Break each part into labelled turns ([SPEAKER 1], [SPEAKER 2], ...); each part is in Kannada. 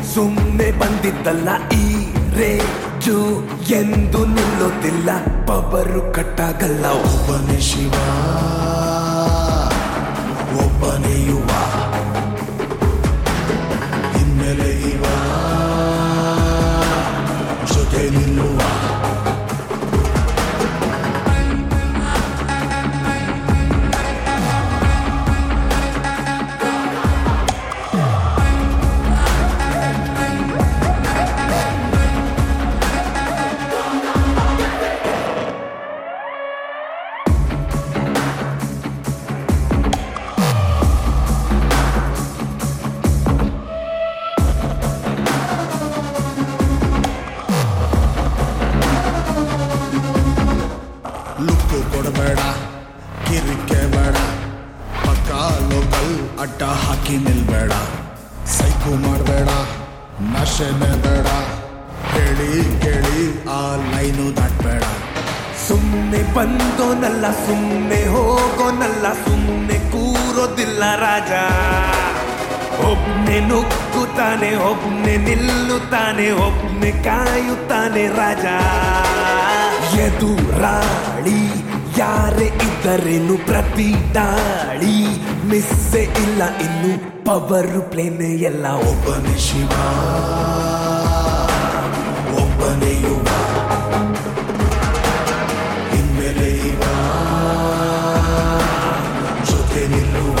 [SPEAKER 1] ಸುಮ್ಮನೆ ಬಂದಿದ್ದಲ್ಲ ಈ ರೇಜು ಎಂದು ನಿಲ್ಲೋದಿಲ್ಲ, ಪವರು ಕಟ್ಟಾಗಲ್ಲ.
[SPEAKER 2] ಒಬ್ಬನೇ ಶಿವ ಒಬ್ಬನೇ ಯುವ, ಹಿನ್ನೆಲೆ ಇವ ಜೊತೆ ನಿಲ್ಲುವ. ಲುಕ್ಕು ಕೊಡಬೇಡ, ಕಿರಿಕೆ ಬೇಡ, ಪಕ್ಕ ಲೋಕಲ್ ಅಡ್ಡ ಹಾಕಿ ನಿಲ್ಬೇಡ. ಸೈಕು ಮಾಡಬೇಡ, ನಶೆನೆ ಬೇಡ, ಹೇಳಿ ಕೇಳಿ ಆ ಲೈನು ದಾಟ್ಬೇಡ.
[SPEAKER 1] ಸುಮ್ಮನೆ ಬಂದೋನಲ್ಲ, ಸುಮ್ಮನೆ ಹೋಗೋನಲ್ಲ, ಸುಮ್ಮನೆ ಕೂರೋದಿಲ್ಲ ರಾಜ. ಒಬ್ನೆ ನುಗ್ಗುತ್ತಾನೆ, ಒಬ್ನೆ ನಿಲ್ಲುತ್ತಾನೆ, ಒಬ್ನೆ ಕಾಯುತ್ತಾನೆ ರಾಜ. ಎದುರಾಳಿ ಯಾರೇ ಇದ್ದರೇನು ಪ್ರತಿ ದಾಳಿ ಮಿಸ್ಸೆ ಇಲ್ಲ, ಇನ್ನು ಪವರ್ ಪ್ಲೇನೆ ಎಲ್ಲ.
[SPEAKER 2] ಒಬ್ಬನೇ ಶಿವ ಒಬ್ಬನೇ ಯುವ, ಹಿನ್ನೆಲೆ ಇವ ಜೊತೆ ನಿಲ್ಲುವ.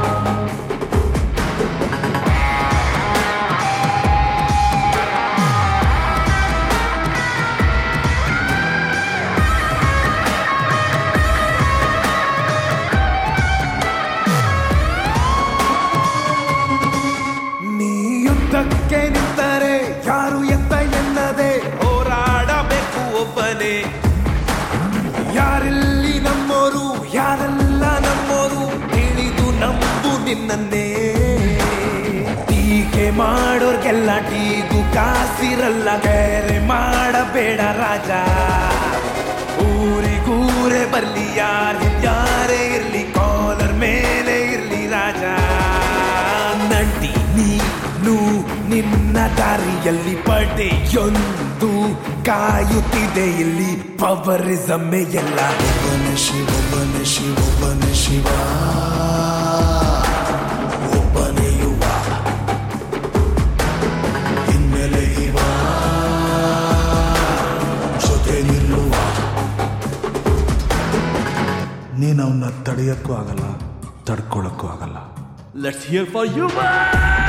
[SPEAKER 1] ಯುದ್ಧಕ್ಕೆ ನಿಂತರೆ ಯಾರು ಎತ್ತ ಎನ್ನದೆ ಹೋರಾಡಬೇಕು ಒಬ್ಬನೇ. ಯಾರೆಲ್ಲಿ ನಮ್ಮೋರು ಯಾರೆಲ್ಲ ನಮ್ಮೋರು ತಿಳಿದು ನಂಬು ನಿನ್ನನ್ನೇ. ಟೀಕೆ ಮಾಡೋರ್ಗೆಲ್ಲ ಟೀಗೂ ಕಾಸಿರಲ್ಲ, ಬೇರೆ ಮಾಡಬೇಡ ರಾಜ. ಊರಿಗೂರೇ ಬರ್ಲಿ, ಯಾರೇ ಇರ್ಲಿ, ಕಾಲರ್ ಮೇಲೆ ಇರ್ಲಿ ರಾಜ. ನಂಟಿ ನೀನು ನಿನ್ನ ದಾರಿಯಲ್ಲಿ ಪಡೆಯೊಂದು ಕಾಯುತ್ತಿದೆ ಇಲ್ಲಿ, ಪವರಿಸಮ್ಮೆ ಎಲ್ಲ.
[SPEAKER 2] ಒಬ್ಬನೇ ಶಿವ ಒಬ್ಬನೇ ಶಿವ ಒಬ್ಬನೇ ಶಿವ ಒಬ್ಬನೇ ಯುವ, ಹಿನ್ನೆಲೆ ಇವ ಜೊತೆ ನಿಲ್ಲುವ. ನೀನು ಅವನ್ನ ತಡೆಯೋಕ್ಕೂ ಆಗಲ್ಲ, ತಡ್ಕೊಳ್ಳೋಕ್ಕೂ ಆಗಲ್ಲ.
[SPEAKER 1] Let's hear for you, man!